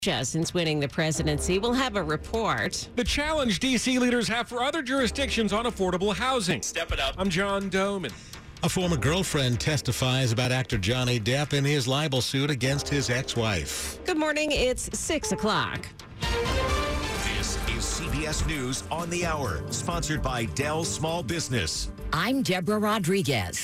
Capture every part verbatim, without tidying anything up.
Since winning the presidency, we'll have a report. The challenge D C leaders have for other jurisdictions on affordable housing. Step it up. I'm John Doman. A former girlfriend testifies about actor Johnny Depp in his libel suit against his ex-wife. Good morning. It's six o'clock. This is C B S News on the Hour, sponsored by Dell Small Business. I'm Deborah Rodriguez.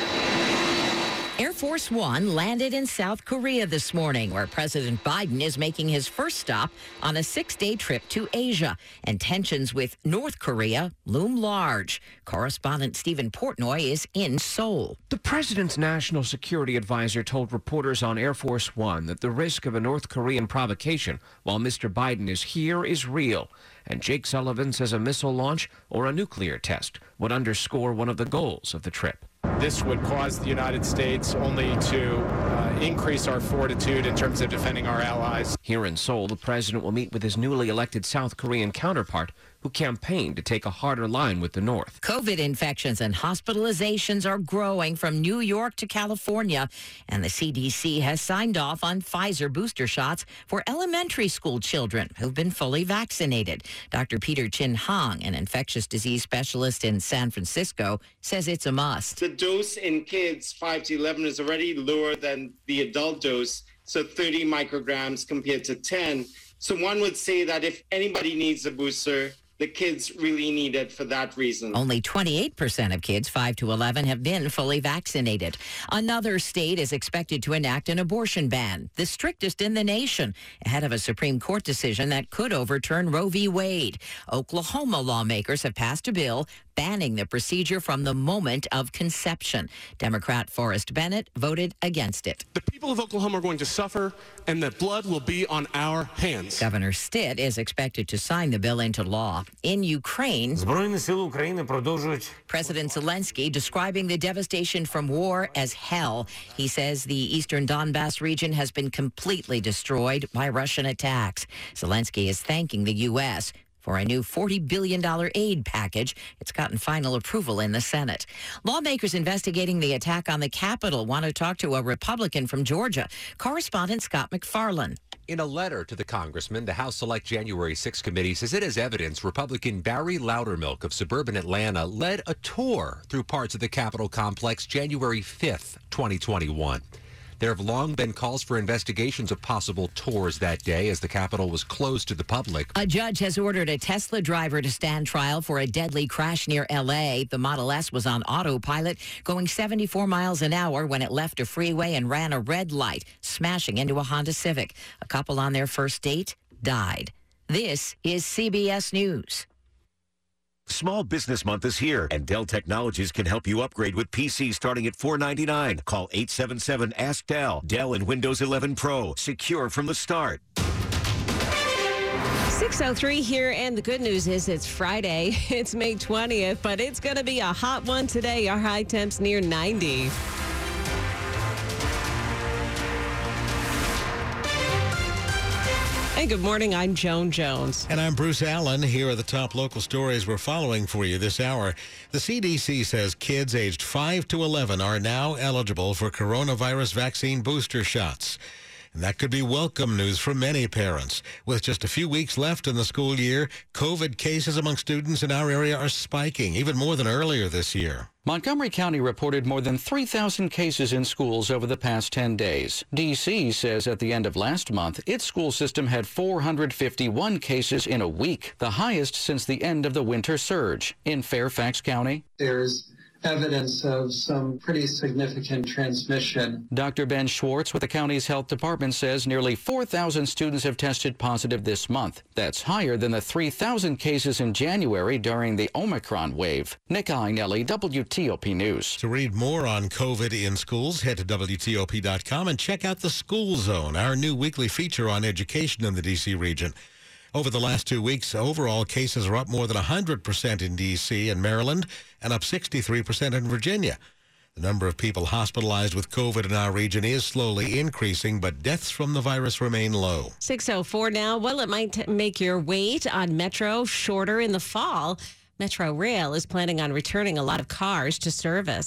Air Force One landed in South Korea this morning, where President Biden is making his first stop on a six-day trip to Asia. And tensions with North Korea loom large. Correspondent Stephen Portnoy is in Seoul. The president's national security advisor told reporters on Air Force One that the risk of a North Korean provocation while Mister Biden is here is real. And Jake Sullivan says a missile launch or a nuclear test would underscore one of the goals of the trip. This would cause the United States only to uh, increase our fortitude in terms of defending our allies. Here in Seoul, the president will meet with his newly elected South Korean counterpart, who campaigned to take a harder line with the North. COVID infections and hospitalizations are growing from New York to California, and the C D C has signed off on Pfizer booster shots for elementary school children who've been fully vaccinated. Doctor Peter Chin Hong, an infectious disease specialist in San Francisco, says it's a must. The dose in kids five to eleven is already lower than the adult dose, so thirty micrograms compared to ten. So one would say that if anybody needs a booster, the kids really need it for that reason. Only twenty-eight percent of kids five to eleven have been fully vaccinated. Another state is expected to enact an abortion ban, the strictest in the nation, ahead of a Supreme Court decision that could overturn Roe v. Wade. Oklahoma lawmakers have passed a bill banning the procedure from the moment of conception. Democrat Forrest Bennett voted against it. The people of Oklahoma are going to suffer, and the blood will be on our hands. Governor Stitt is expected to sign the bill into law. In Ukraine, President Zelensky describing the devastation from war as hell. He says the eastern Donbass region has been completely destroyed by Russian attacks. Zelensky is thanking the U S for a new forty billion dollars aid package. It's gotten final approval in the Senate. Lawmakers investigating the attack on the Capitol want to talk to a Republican from Georgia. Correspondent Scott McFarland. In a letter to the congressman, the House Select January sixth committee says it has evidence Republican Barry Loudermilk of suburban Atlanta led a tour through parts of the Capitol complex January fifth, twenty twenty-one. There have long been calls for investigations of possible tours that day as the Capitol was closed to the public. A judge has ordered a Tesla driver to stand trial for a deadly crash near L A. The Model S was on autopilot, going seventy-four miles an hour when it left a freeway and ran a red light, smashing into a Honda Civic. A couple on their first date died. This is C B S News. Small Business Month is here, and Dell Technologies can help you upgrade with P Cs starting at four ninety-nine. Call eight seven seven, ask Dell. Dell and Windows eleven Pro. Secure from the start. six oh three here, and the good news is it's Friday. It's May twentieth, but it's going to be a hot one today. Our high temps near ninety. Hey, good morning. I'm Joan Jones. And I'm Bruce Allen. Here are the top local stories we're following for you this hour. The C D C says kids aged five to eleven are now eligible for coronavirus vaccine booster shots. And that could be welcome news for many parents. With just a few weeks left in the school year, COVID cases among students in our area are spiking, even more than earlier this year. Montgomery County reported more than three thousand cases in schools over the past ten days. D C says at the end of last month, its school system had four hundred fifty-one cases in a week, the highest since the end of the winter surge. In Fairfax County, there's evidence of some pretty significant transmission. Doctor Ben Schwartz with the county's health department says nearly four thousand students have tested positive this month. That's higher than the three thousand cases in January during the Omicron wave. Nick Einelli, W T O P News. To read more on COVID in schools, head to W T O P dot com and check out the School Zone, our new weekly feature on education in the D C region. Over the last two weeks, overall cases are up more than one hundred percent in D C and Maryland and up sixty-three percent in Virginia. The number of people hospitalized with COVID in our region is slowly increasing, but deaths from the virus remain low. six oh four now. Well, it might t- make your wait on Metro shorter in the fall. Metro Rail is planning on returning a lot of cars to service.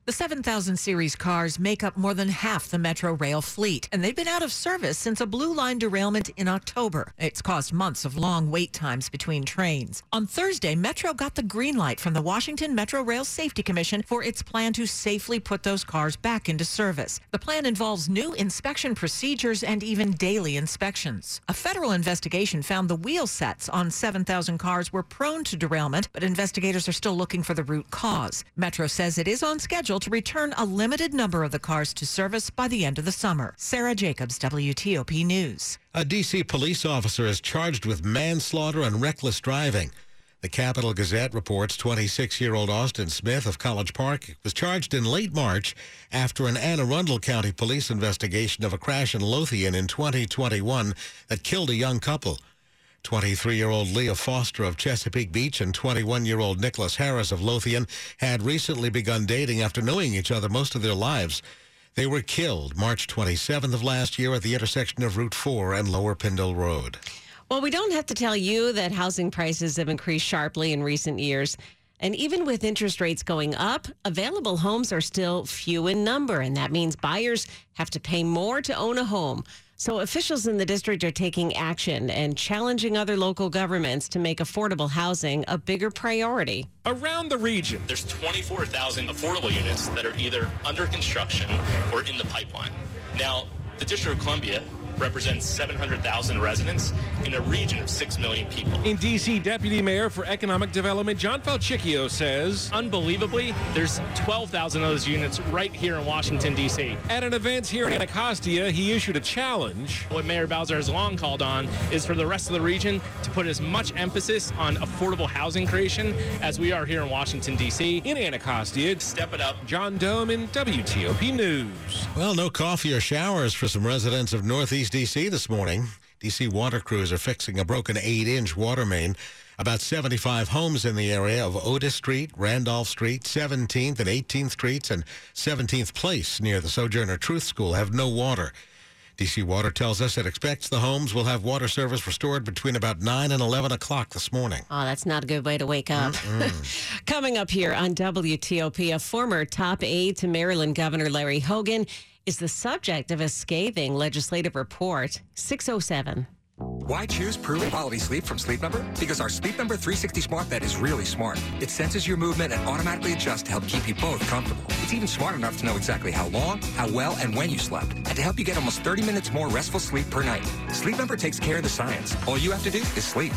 The seven thousand series cars make up more than half the Metro Rail fleet, and they've been out of service since a Blue Line derailment in October. It's caused months of long wait times between trains. On Thursday, Metro got the green light from the Washington Metro Rail Safety Commission for its plan to safely put those cars back into service. The plan involves new inspection procedures and even daily inspections. A federal investigation found the wheel sets on seven thousand cars were prone to derailment, but investigators are still looking for the root cause. Metro says it is on schedule to return a limited number of the cars to service by the end of the summer. Sarah Jacobs, W T O P News. A D C police officer is charged with manslaughter and reckless driving. The Capital Gazette reports twenty-six-year-old Austin Smith of College Park was charged in late March after an Anne Arundel County police investigation of a crash in Lothian in twenty twenty-one that killed a young couple. twenty-three-year-old Leah Foster of Chesapeake Beach and twenty-one-year-old Nicholas Harris of Lothian had recently begun dating after knowing each other most of their lives. They were killed March twenty-seventh of last year at the intersection of Route four and Lower Pindle Road. Well, we don't have to tell you that housing prices have increased sharply in recent years. And even with interest rates going up, available homes are still few in number, and that means buyers have to pay more to own a home. So officials in the district are taking action and challenging other local governments to make affordable housing a bigger priority. Around the region, there's twenty-four thousand affordable units that are either under construction or in the pipeline. Now, the District of Columbia represents seven hundred thousand residents in a region of six million people. In D C, Deputy Mayor for Economic Development John Falchicchio says, unbelievably, there's twelve thousand of those units right here in Washington, D C. At an event here in Anacostia, he issued a challenge. What Mayor Bowser has long called on is for the rest of the region to put as much emphasis on affordable housing creation as we are here in Washington, D C. In Anacostia, step it up. John Dome in W T O P News. Well, no coffee or showers for some residents of Northeast D C this morning. D C water crews are fixing a broken eight-inch water main. About seventy-five homes in the area of Otis Street, Randolph Street, seventeenth and eighteenth Streets, and seventeenth Place near the Sojourner Truth School have no water. D C Water tells us it expects the homes will have water service restored between about nine and eleven o'clock this morning. Oh, that's not a good way to wake up. Coming up here on W T O P, a former top aide to Maryland Governor Larry Hogan is the subject of a scathing legislative report. six oh seven. Why choose proven quality sleep from Sleep Number? Because our Sleep Number three sixty smart bed is really smart. It senses your movement and automatically adjusts to help keep you both comfortable. It's even smart enough to know exactly how long, how well, and when you slept, and to help you get almost thirty minutes more restful sleep per night. Sleep Number takes care of the science. All you have to do is sleep.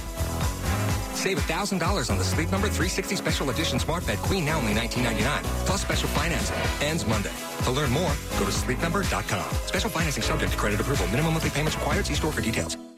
Save one thousand dollars on the Sleep Number three sixty Special Edition Smart Bed Queen, now only nineteen ninety-nine dollars, plus special financing. Ends Monday. To learn more, go to sleep number dot com. Special financing subject to credit approval. Minimum monthly payments required. See store for details.